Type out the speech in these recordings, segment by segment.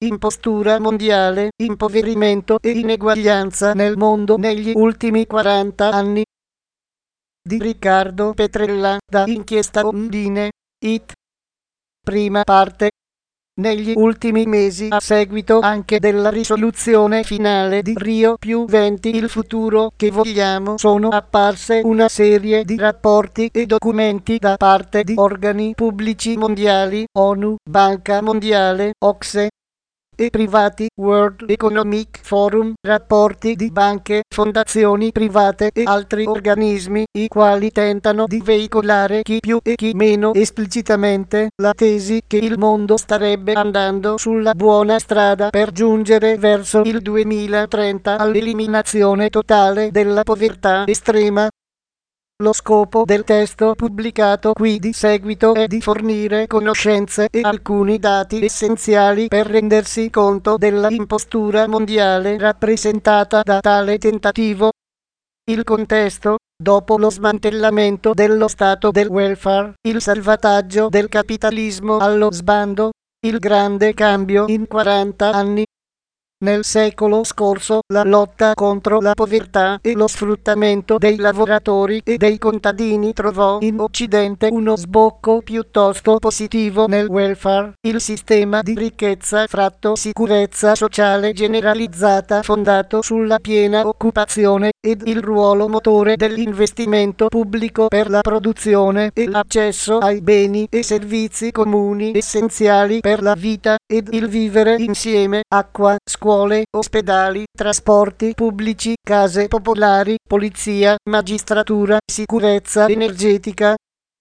impostura mondiale, impoverimento e ineguaglianza nel mondo negli ultimi 40 anni. Di Riccardo Petrella, da Inchiesta Ondine, IT. Prima parte. Negli ultimi mesi, a seguito anche della risoluzione finale di Rio+20 il futuro che vogliamo, sono apparse una serie di rapporti e documenti da parte di organi pubblici mondiali, ONU, Banca Mondiale, OCSE, e privati, World Economic Forum, rapporti di banche, fondazioni private e altri organismi, i quali tentano di veicolare chi più e chi meno esplicitamente la tesi che il mondo starebbe andando sulla buona strada per giungere verso il 2030 all'eliminazione totale della povertà estrema. Lo scopo del testo pubblicato qui di seguito è di fornire conoscenze e alcuni dati essenziali per rendersi conto della impostura mondiale rappresentata da tale tentativo. Il contesto: dopo lo smantellamento dello stato del welfare, il salvataggio del capitalismo allo sbando, il grande cambio in 40 anni. Nel secolo scorso, la lotta contro la povertà e lo sfruttamento dei lavoratori e dei contadini trovò in Occidente uno sbocco piuttosto positivo nel welfare, il sistema di ricchezza fratto sicurezza sociale generalizzata fondato sulla piena occupazione, ed il ruolo motore dell'investimento pubblico per la produzione e l'accesso ai beni e servizi comuni essenziali per la vita ed il vivere insieme: acqua, scuole, ospedali, trasporti pubblici, case popolari, polizia, magistratura, sicurezza energetica.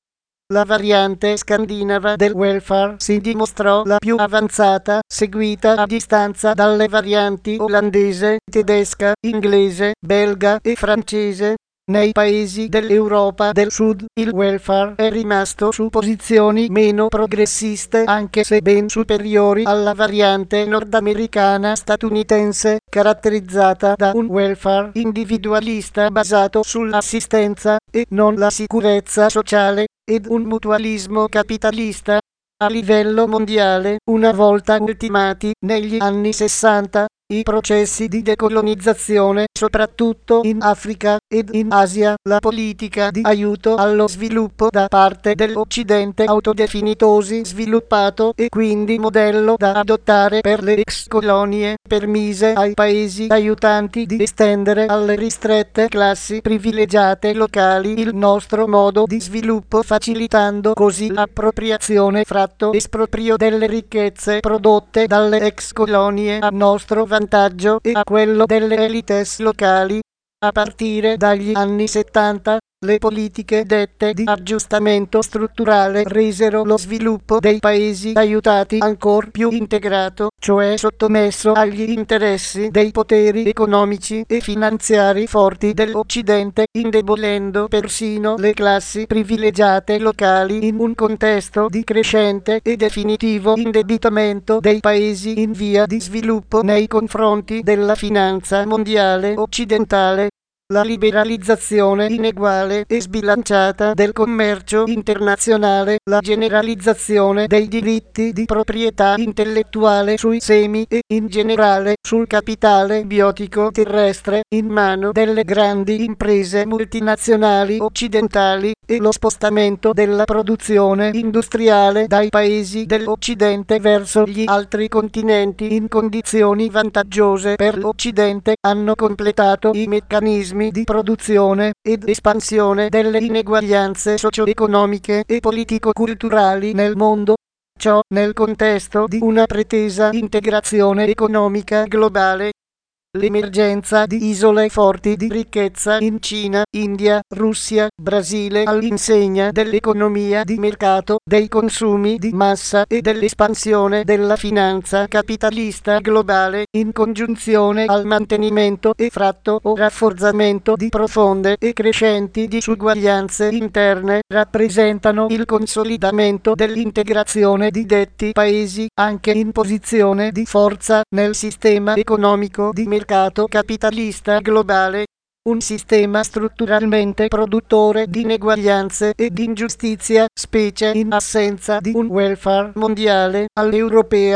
La variante scandinava del welfare si dimostrò la più avanzata, seguita a distanza dalle varianti olandese, tedesca, inglese, belga e francese. Nei paesi dell'Europa del Sud il welfare è rimasto su posizioni meno progressiste, anche se ben superiori alla variante nordamericana statunitense, caratterizzata da un welfare individualista basato sull'assistenza e non la sicurezza sociale, ed un mutualismo capitalista. A livello mondiale, una volta ultimati, negli anni 60, i processi di decolonizzazione, soprattutto in Africa ed in Asia, la politica di aiuto allo sviluppo da parte dell'Occidente autodefinitosi sviluppato e quindi modello da adottare per le ex colonie, permise ai paesi aiutanti di estendere alle ristrette classi privilegiate locali il nostro modo di sviluppo, facilitando così l'appropriazione fratto esproprio delle ricchezze prodotte dalle ex colonie a nostro vantaggio e a quello delle elites locali. A partire dagli anni 70, le politiche dette di aggiustamento strutturale resero lo sviluppo dei paesi aiutati ancor più integrato, cioè sottomesso agli interessi dei poteri economici e finanziari forti dell'Occidente, indebolendo persino le classi privilegiate locali in un contesto di crescente e definitivo indebitamento dei paesi in via di sviluppo nei confronti della finanza mondiale occidentale. La liberalizzazione ineguale e sbilanciata del commercio internazionale, la generalizzazione dei diritti di proprietà intellettuale sui semi e, in generale, sul capitale biotico terrestre in mano delle grandi imprese multinazionali occidentali, e lo spostamento della produzione industriale dai paesi dell'Occidente verso gli altri continenti in condizioni vantaggiose per l'Occidente hanno completato i meccanismi di produzione ed espansione delle ineguaglianze socio-economiche e politico-culturali nel mondo. Ciò nel contesto di una pretesa integrazione economica globale. L'emergenza di isole forti di ricchezza in Cina, India, Russia, Brasile all'insegna dell'economia di mercato, dei consumi di massa e dell'espansione della finanza capitalista globale, in congiunzione al mantenimento e fratto o rafforzamento di profonde e crescenti disuguaglianze interne, rappresentano il consolidamento dell'integrazione di detti paesi, anche in posizione di forza, nel sistema economico di mercato capitalista globale. Un sistema strutturalmente produttore di ineguaglianze e di ingiustizia, specie in assenza di un welfare mondiale all'europea.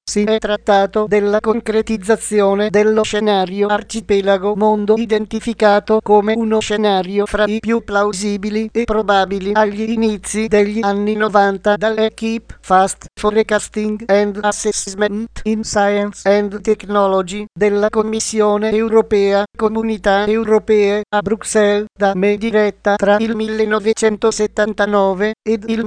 Si è trattato della concretizzazione dello scenario arcipelago mondo identificato come uno scenario fra i più plausibili e probabili agli inizi degli anni 90 dall'Equipe Fast Forecasting and Assessment in Science and Technology della Commissione Europea, Comunità Europee, a Bruxelles, da me diretta tra il 1979 ed il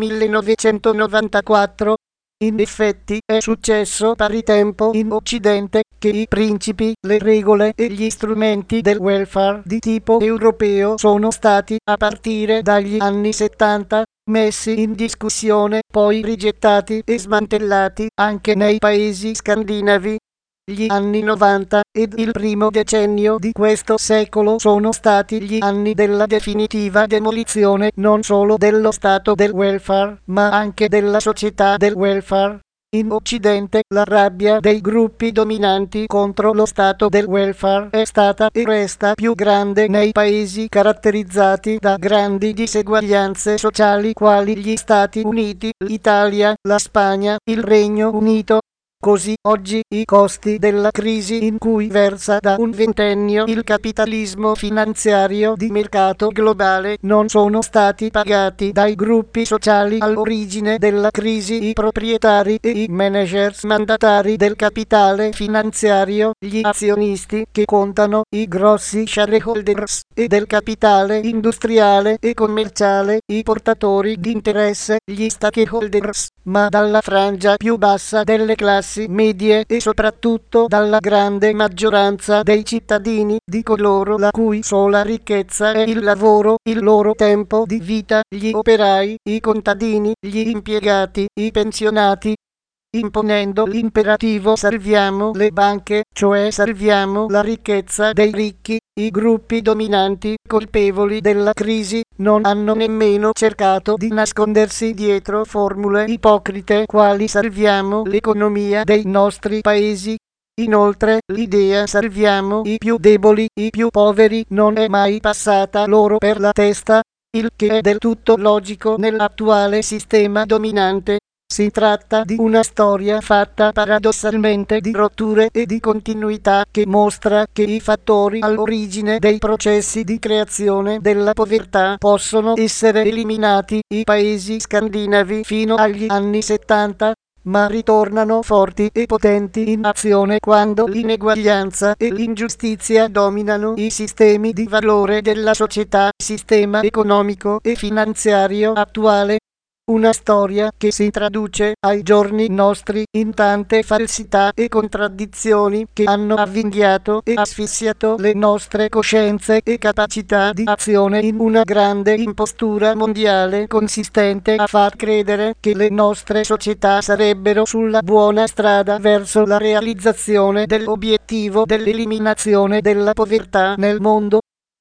1994. In effetti è successo pari tempo in Occidente che i principi, le regole e gli strumenti del welfare di tipo europeo sono stati, a partire dagli anni 70, messi in discussione, poi rigettati e smantellati anche nei paesi scandinavi. Gli anni 90 ed il primo decennio di questo secolo sono stati gli anni della definitiva demolizione non solo dello stato del welfare, ma anche della società del welfare. In Occidente la rabbia dei gruppi dominanti contro lo stato del welfare è stata e resta più grande nei paesi caratterizzati da grandi diseguaglianze sociali quali gli Stati Uniti, l'Italia, la Spagna, il Regno Unito. Così oggi i costi della crisi in cui versa da un ventennio il capitalismo finanziario di mercato globale non sono stati pagati dai gruppi sociali all'origine della crisi, i proprietari e i managers mandatari del capitale finanziario, gli azionisti che contano, i grossi shareholders e del capitale industriale e commerciale, i portatori di interesse, gli stakeholders, ma dalla frangia più bassa delle classi medie e soprattutto dalla grande maggioranza dei cittadini, di coloro la cui sola ricchezza è il lavoro, il loro tempo di vita, gli operai, i contadini, gli impiegati, i pensionati. Imponendo l'imperativo salviamo le banche, cioè salviamo la ricchezza dei ricchi, i gruppi dominanti, colpevoli della crisi, non hanno nemmeno cercato di nascondersi dietro formule ipocrite quali salviamo l'economia dei nostri paesi. Inoltre, l'idea salviamo i più deboli, i più poveri non è mai passata loro per la testa, il che è del tutto logico nell'attuale sistema dominante. Si tratta di una storia fatta paradossalmente di rotture e di continuità che mostra che i fattori all'origine dei processi di creazione della povertà possono essere eliminati. I paesi scandinavi fino agli anni 70, ma ritornano forti e potenti in azione quando l'ineguaglianza e l'ingiustizia dominano i sistemi di valore della società, sistema economico e finanziario attuale. Una storia che si traduce ai giorni nostri in tante falsità e contraddizioni che hanno avvinghiato e asfissiato le nostre coscienze e capacità di azione in una grande impostura mondiale consistente a far credere che le nostre società sarebbero sulla buona strada verso la realizzazione dell'obiettivo dell'eliminazione della povertà nel mondo.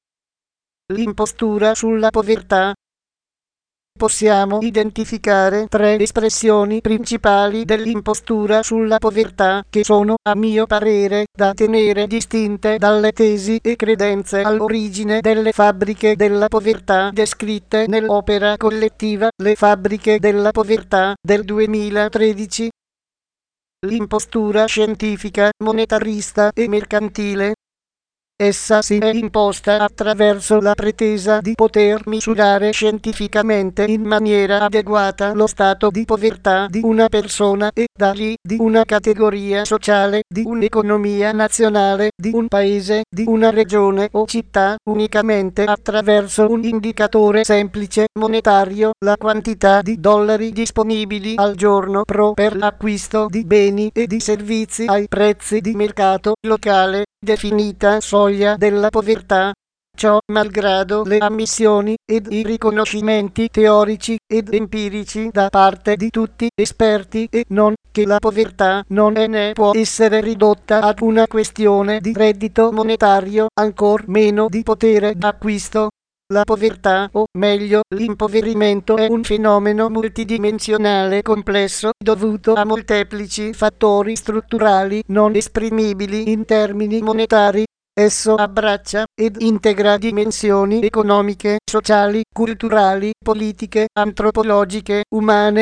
L'impostura sulla povertà. Possiamo identificare tre espressioni principali dell'impostura sulla povertà che sono, a mio parere, da tenere distinte dalle tesi e credenze all'origine delle fabbriche della povertà descritte nell'opera collettiva Le fabbriche della povertà del 2013. L'impostura scientifica, monetarista e mercantile. Essa si è imposta attraverso la pretesa di poter misurare scientificamente in maniera adeguata lo stato di povertà di una persona e, da lì, di una categoria sociale, di un'economia nazionale, di un paese, di una regione o città, unicamente attraverso un indicatore semplice monetario, la quantità di dollari disponibili al giorno per l'acquisto di beni e di servizi ai prezzi di mercato locale, definita soglia della povertà. Ciò malgrado le ammissioni ed i riconoscimenti teorici ed empirici da parte di tutti esperti e non, che la povertà non è né può essere ridotta ad una questione di reddito monetario, ancor meno di potere d'acquisto. La povertà, o meglio, l'impoverimento è un fenomeno multidimensionale complesso dovuto a molteplici fattori strutturali non esprimibili in termini monetari. Esso abbraccia ed integra dimensioni economiche, sociali, culturali, politiche, antropologiche, umane.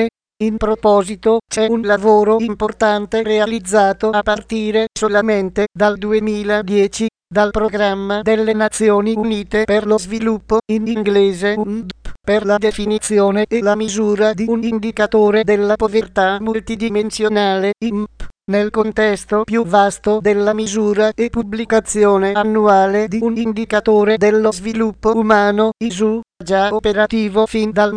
In proposito, c'è un lavoro importante realizzato a partire solamente dal 2010 dal Programma delle Nazioni Unite per lo Sviluppo, in inglese UNDP, per la definizione e la misura di un indicatore della povertà multidimensionale IMP, nel contesto più vasto della misura e pubblicazione annuale di un indicatore dello sviluppo umano ISU, già operativo fin dal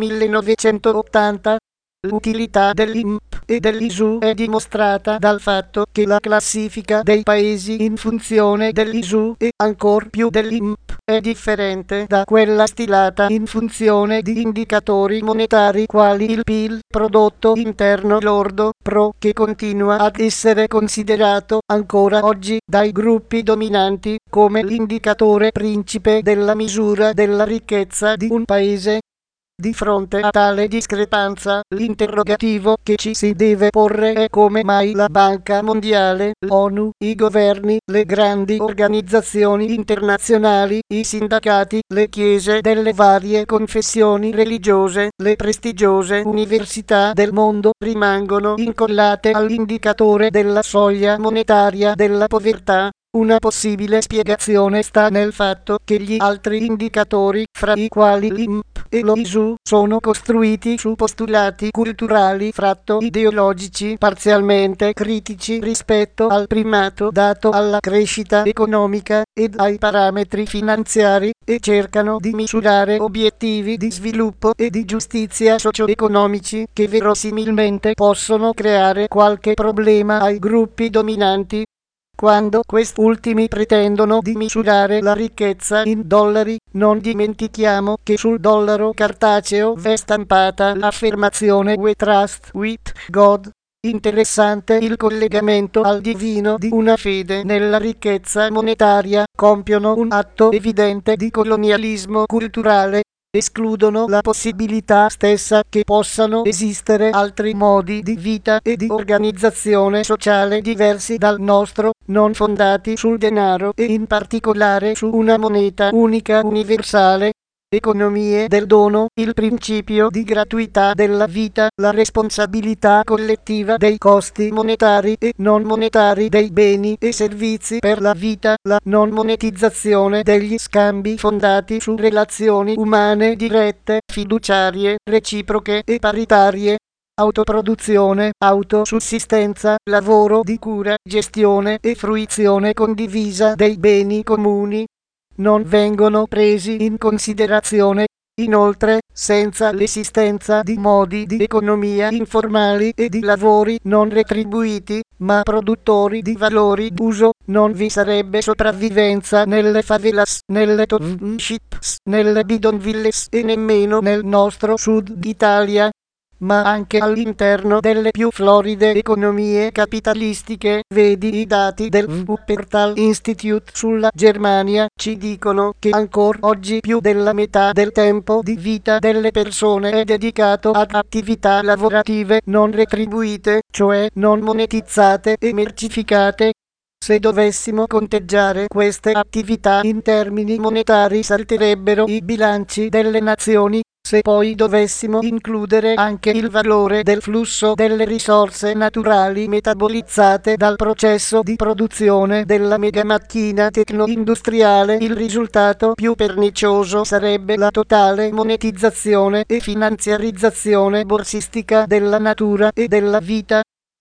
1980. L'utilità dell'IMP e dell'ISU è dimostrata dal fatto che la classifica dei paesi in funzione dell'ISU e ancor più dell'IMP è differente da quella stilata in funzione di indicatori monetari quali il PIL, prodotto interno lordo, PRO, che continua ad essere considerato ancora oggi dai gruppi dominanti come l'indicatore principe della misura della ricchezza di un paese. Di fronte a tale discrepanza, l'interrogativo che ci si deve porre è come mai la Banca Mondiale, l'ONU, i governi, le grandi organizzazioni internazionali, i sindacati, le chiese delle varie confessioni religiose, le prestigiose università del mondo rimangono incollate all'indicatore della soglia monetaria della povertà. Una possibile spiegazione sta nel fatto che gli altri indicatori, fra i quali l'IMP e lo ISU, sono costruiti su postulati culturali fratto ideologici parzialmente critici rispetto al primato dato alla crescita economica ed ai parametri finanziari e cercano di misurare obiettivi di sviluppo e di giustizia socio-economici che verosimilmente possono creare qualche problema ai gruppi dominanti. Quando quest'ultimi pretendono di misurare la ricchezza in dollari, non dimentichiamo che sul dollaro cartaceo v'è stampata l'affermazione "We trust with God". Interessante il collegamento al divino di una fede nella ricchezza monetaria, compiono un atto evidente di colonialismo culturale. Escludono la possibilità stessa che possano esistere altri modi di vita e di organizzazione sociale diversi dal nostro, non fondati sul denaro e in particolare su una moneta unica universale. Economie del dono, il principio di gratuità della vita, la responsabilità collettiva dei costi monetari e non monetari dei beni e servizi per la vita, la non monetizzazione degli scambi fondati su relazioni umane dirette, fiduciarie, reciproche e paritarie. Autoproduzione, autosussistenza, lavoro di cura, gestione e fruizione condivisa dei beni comuni non vengono presi in considerazione. Inoltre, senza l'esistenza di modi di economia informali e di lavori non retribuiti, ma produttori di valori d'uso, non vi sarebbe sopravvivenza nelle favelas, nelle townships, nelle bidonvilles e nemmeno nel nostro sud Italia. Ma anche all'interno delle più floride economie capitalistiche, vedi i dati del Wuppertal Institute sulla Germania, ci dicono che ancora oggi più della metà del tempo di vita delle persone è dedicato ad attività lavorative non retribuite, cioè non monetizzate e mercificate. Se dovessimo conteggiare queste attività in termini monetari salterebbero i bilanci delle nazioni. Se poi dovessimo includere anche il valore del flusso delle risorse naturali metabolizzate dal processo di produzione della megamacchina tecno-industriale, il risultato più pernicioso sarebbe la totale monetizzazione e finanziarizzazione borsistica della natura e della vita.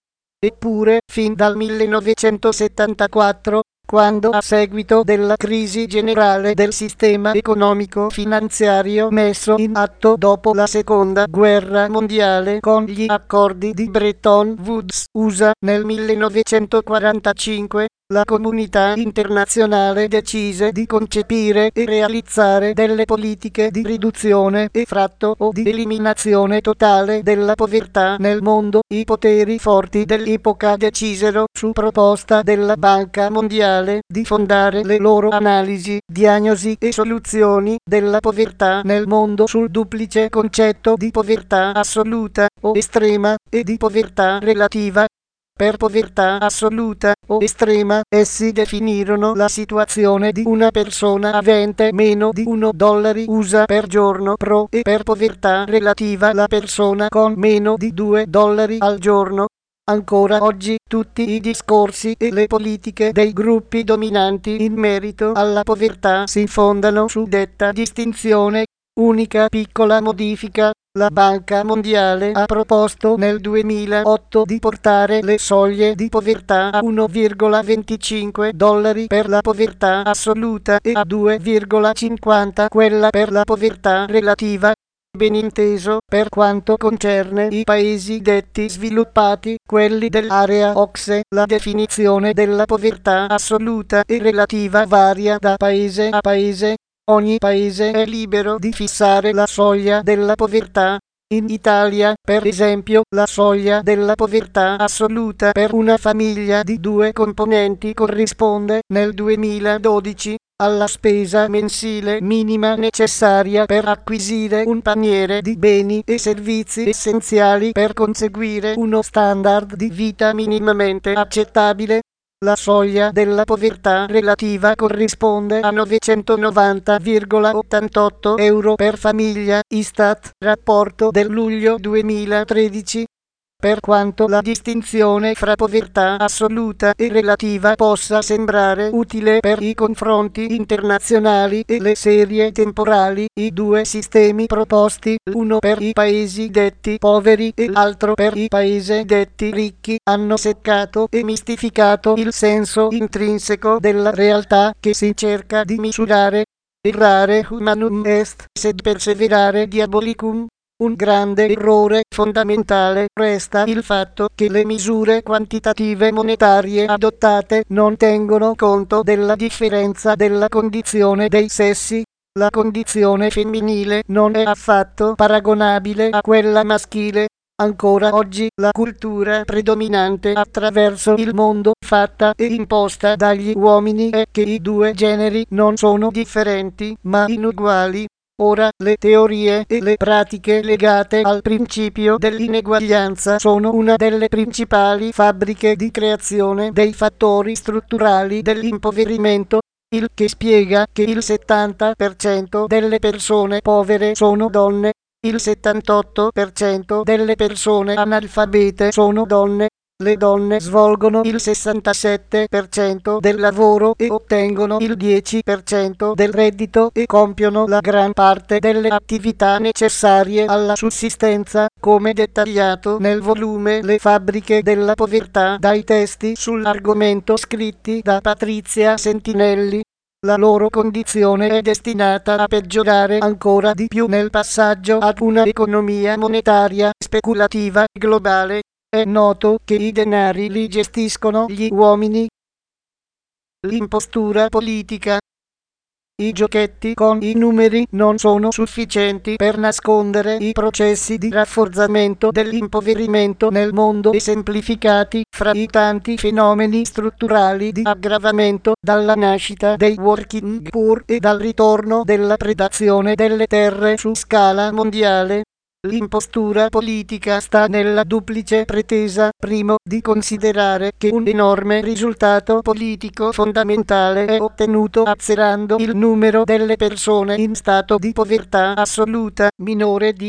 Eppure, fin dal 1974, quando a seguito della crisi generale del sistema economico-finanziario messo in atto dopo la Seconda Guerra Mondiale con gli accordi di Bretton Woods, USA, nel 1945, la comunità internazionale decise di concepire e realizzare delle politiche di riduzione e fratto o di eliminazione totale della povertà nel mondo. I poteri forti dell'epoca decisero, su proposta della Banca Mondiale, di fondare le loro analisi, diagnosi e soluzioni della povertà nel mondo sul duplice concetto di povertà assoluta o estrema e di povertà relativa. Per povertà assoluta o estrema, essi definirono la situazione di una persona avente meno di $1 USA per giorno pro e per povertà relativa la persona con meno di $2 al giorno. Ancora oggi tutti i discorsi e le politiche dei gruppi dominanti in merito alla povertà si fondano su detta distinzione. Unica piccola modifica: la Banca Mondiale ha proposto nel 2008 di portare le soglie di povertà a $1,25 per la povertà assoluta e a 2,50 quella per la povertà relativa. Ben inteso, per quanto concerne i paesi detti sviluppati, quelli dell'area OCSE, la definizione della povertà assoluta e relativa varia da paese a paese. Ogni paese è libero di fissare la soglia della povertà. In Italia, per esempio, la soglia della povertà assoluta per una famiglia di 2 componenti corrisponde, nel 2012, alla spesa mensile minima necessaria per acquisire un paniere di beni e servizi essenziali per conseguire uno standard di vita minimamente accettabile. La soglia della povertà relativa corrisponde a €990,88 per famiglia, Istat, rapporto del luglio 2013. Per quanto la distinzione fra povertà assoluta e relativa possa sembrare utile per i confronti internazionali e le serie temporali, i due sistemi proposti, uno per i paesi detti poveri e l'altro per i paesi detti ricchi, hanno seccato e mistificato il senso intrinseco della realtà che si cerca di misurare. Errare humanum est, sed perseverare diabolicum. Un grande errore fondamentale resta il fatto che le misure quantitative monetarie adottate non tengono conto della differenza della condizione dei sessi. La condizione femminile non è affatto paragonabile a quella maschile. Ancora oggi la cultura predominante attraverso il mondo, fatta e imposta dagli uomini, è che i due generi non sono differenti, ma inuguali. Ora, le teorie e le pratiche legate al principio dell'ineguaglianza sono una delle principali fabbriche di creazione dei fattori strutturali dell'impoverimento, il che spiega che il 70% delle persone povere sono donne, il 78% delle persone analfabete sono donne. Le donne svolgono il 67% del lavoro e ottengono il 10% del reddito e compiono la gran parte delle attività necessarie alla sussistenza, come dettagliato nel volume Le fabbriche della povertà dai testi sull'argomento scritti da Patrizia Sentinelli. La loro condizione è destinata a peggiorare ancora di più nel passaggio ad una economia monetaria speculativa globale. È noto che i denari li gestiscono gli uomini. L'impostura politica. I giochetti con i numeri non sono sufficienti per nascondere i processi di rafforzamento dell'impoverimento nel mondo esemplificati fra i tanti fenomeni strutturali di aggravamento, dalla nascita dei working poor e dal ritorno della predazione delle terre su scala mondiale. L'impostura politica sta nella duplice pretesa, primo, di considerare che un enorme risultato politico fondamentale è ottenuto azzerando il numero delle persone in stato di povertà assoluta, minore di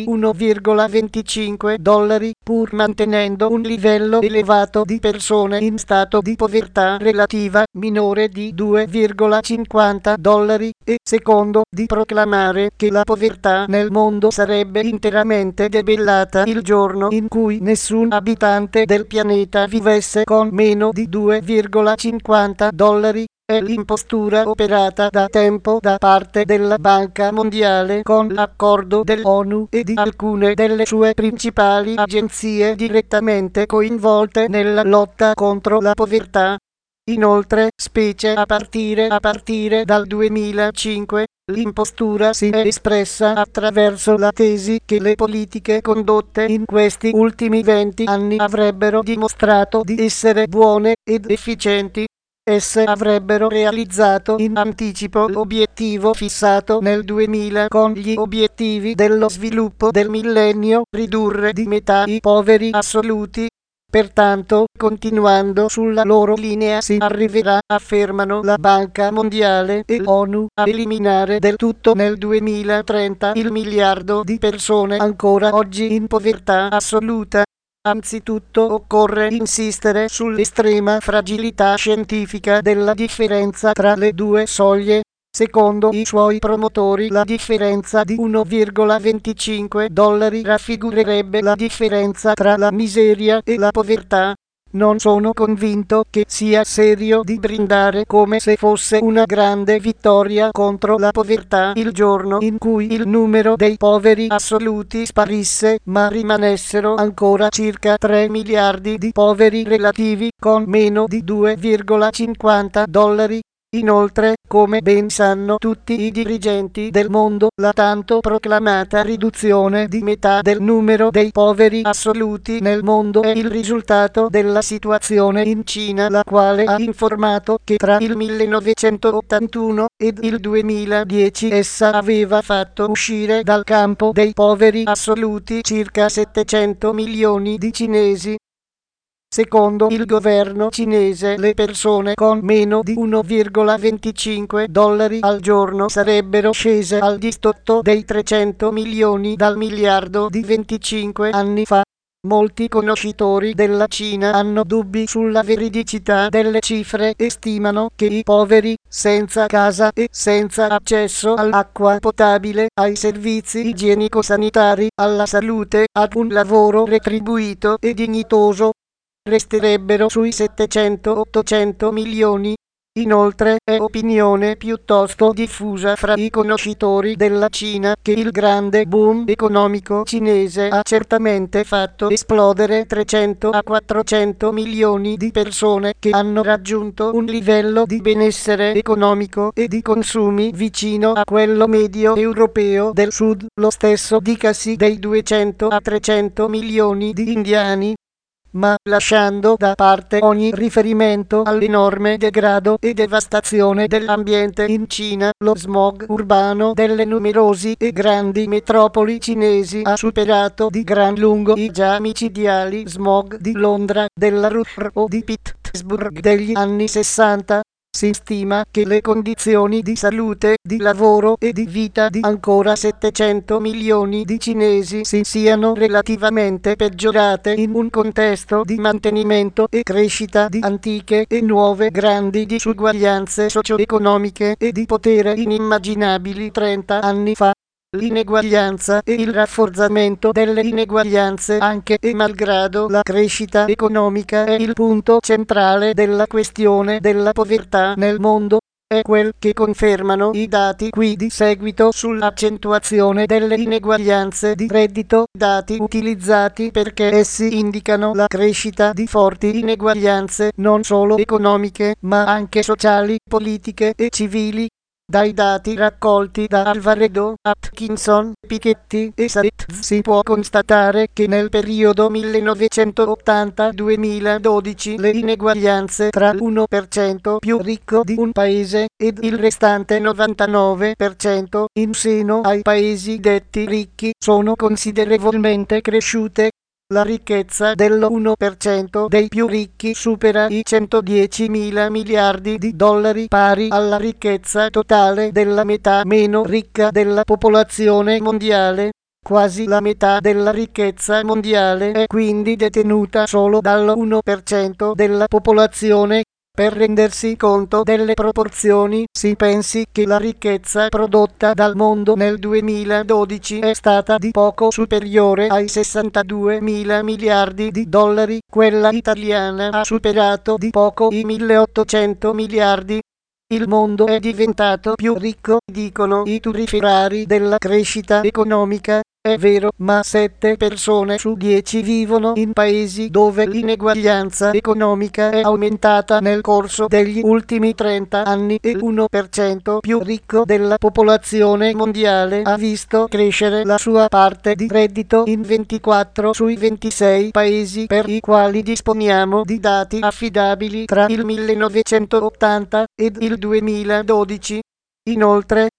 $1,25, pur mantenendo un livello elevato di persone in stato di povertà relativa, minore di $2,50, e secondo, di proclamare che la povertà nel mondo sarebbe interamente debellata il giorno in cui nessun abitante del pianeta vivesse con meno di $2,50. È l'impostura operata da tempo da parte della Banca Mondiale con l'accordo dell'ONU e di alcune delle sue principali agenzie direttamente coinvolte nella lotta contro la povertà. Inoltre, specie a partire dal 2005, l'impostura si è espressa attraverso la tesi che le politiche condotte in questi ultimi 20 anni avrebbero dimostrato di essere buone ed efficienti. Esse avrebbero realizzato in anticipo l'obiettivo fissato nel 2000 con gli obiettivi dello sviluppo del millennio, ridurre di metà i poveri assoluti. Pertanto, continuando sulla loro linea si arriverà, affermano la Banca Mondiale e l'ONU, a eliminare del tutto nel 2030 il miliardo di persone ancora oggi in povertà assoluta. Anzitutto occorre insistere sull'estrema fragilità scientifica della differenza tra le due soglie. Secondo i suoi promotori la differenza di 1,25 dollari raffigurerebbe la differenza tra la miseria e la povertà. Non sono convinto che sia serio di brindare come se fosse una grande vittoria contro la povertà il giorno in cui il numero dei poveri assoluti sparisse, ma rimanessero ancora circa 3 miliardi di poveri relativi con meno di 2,50 dollari. Inoltre, come ben sanno tutti i dirigenti del mondo, la tanto proclamata riduzione di metà del numero dei poveri assoluti nel mondo è il risultato della situazione in Cina, la quale ha informato che tra il 1981 ed il 2010 essa aveva fatto uscire dal campo dei poveri assoluti circa 700 milioni di cinesi. Secondo il governo cinese le persone con meno di 1,25 dollari al giorno sarebbero scese al di sotto dei 300 milioni dal miliardo di 25 anni fa. Molti conoscitori della Cina hanno dubbi sulla veridicità delle cifre e stimano che i poveri, senza casa e senza accesso all'acqua potabile, ai servizi igienico-sanitari, alla salute, ad un lavoro retribuito e dignitoso, resterebbero sui 700-800 milioni. Inoltre è opinione piuttosto diffusa fra i conoscitori della Cina che il grande boom economico cinese ha certamente fatto esplodere 300 a 400 milioni di persone che hanno raggiunto un livello di benessere economico e di consumi vicino a quello medio europeo del sud. Lo stesso dicasi dei 200 a 300 milioni di indiani. Ma lasciando da parte ogni riferimento all'enorme degrado e devastazione dell'ambiente in Cina, lo smog urbano delle numerosi e grandi metropoli cinesi ha superato di gran lungo i già micidiali smog di Londra, della Ruhr o di Pittsburgh degli anni 60. Si stima che le condizioni di salute, di lavoro e di vita di ancora 700 milioni di cinesi si siano relativamente peggiorate in un contesto di mantenimento e crescita di antiche e nuove grandi disuguaglianze socio-economiche e di potere inimmaginabili 30 anni fa. L'ineguaglianza e il rafforzamento delle ineguaglianze anche e malgrado la crescita economica è il punto centrale della questione della povertà nel mondo. È quel che confermano i dati qui di seguito sull'accentuazione delle ineguaglianze di reddito, dati utilizzati perché essi indicano la crescita di forti ineguaglianze non solo economiche ma anche sociali, politiche e civili. Dai dati raccolti da Alvaredo, Atkinson, Piketty e Saez si può constatare che nel periodo 1980-2012 le ineguaglianze tra l'1% più ricco di un paese ed il restante 99% in seno ai paesi detti ricchi sono considerevolmente cresciute. La ricchezza dell'1% dei più ricchi supera i 110.000 miliardi di dollari, pari alla ricchezza totale della metà meno ricca della popolazione mondiale. Quasi la metà della ricchezza mondiale è quindi detenuta solo dall'1% della popolazione. Per rendersi conto delle proporzioni, si pensi che la ricchezza prodotta dal mondo nel 2012 è stata di poco superiore ai 62.000 miliardi di dollari, quella italiana ha superato di poco i 1.800 miliardi. Il mondo è diventato più ricco, dicono i turiferari della crescita economica. È vero, ma 7 persone su 10 vivono in paesi dove l'ineguaglianza economica è aumentata nel corso degli ultimi 30 anni e l'1% più ricco della popolazione mondiale ha visto crescere la sua parte di reddito in 24 sui 26 paesi per i quali disponiamo di dati affidabili tra il 1980 ed il 2012. Inoltre,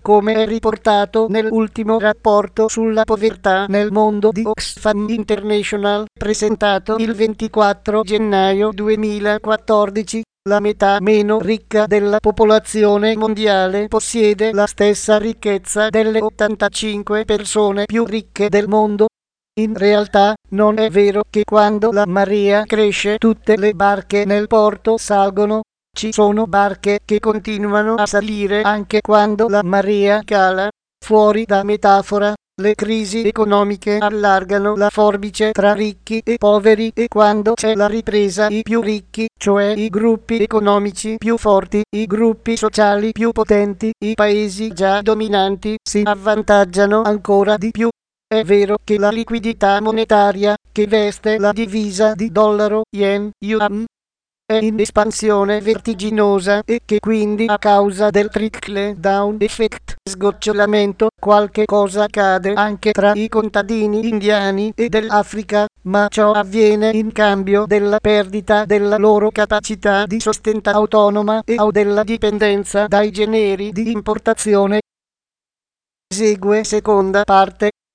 come è riportato nell'ultimo rapporto sulla povertà nel mondo di Oxfam International, presentato il 24 gennaio 2014, la metà meno ricca della popolazione mondiale possiede la stessa ricchezza delle 85 persone più ricche del mondo. In realtà, non è vero che quando la marea cresce tutte le barche nel porto salgono. Ci sono barche che continuano a salire anche quando la marea cala. Fuori da metafora, le crisi economiche allargano la forbice tra ricchi e poveri e quando c'è la ripresa i più ricchi, cioè i gruppi economici più forti, i gruppi sociali più potenti, i paesi già dominanti si avvantaggiano ancora di più. È vero che la liquidità monetaria, che veste la divisa di dollaro, yen, yuan, è in espansione vertiginosa e che quindi a causa del trickle down effect, sgocciolamento, qualche cosa accade anche tra i contadini indiani e dell'Africa, ma ciò avviene in cambio della perdita della loro capacità di sostento autonoma e o della dipendenza dai generi di importazione. Segue seconda parte.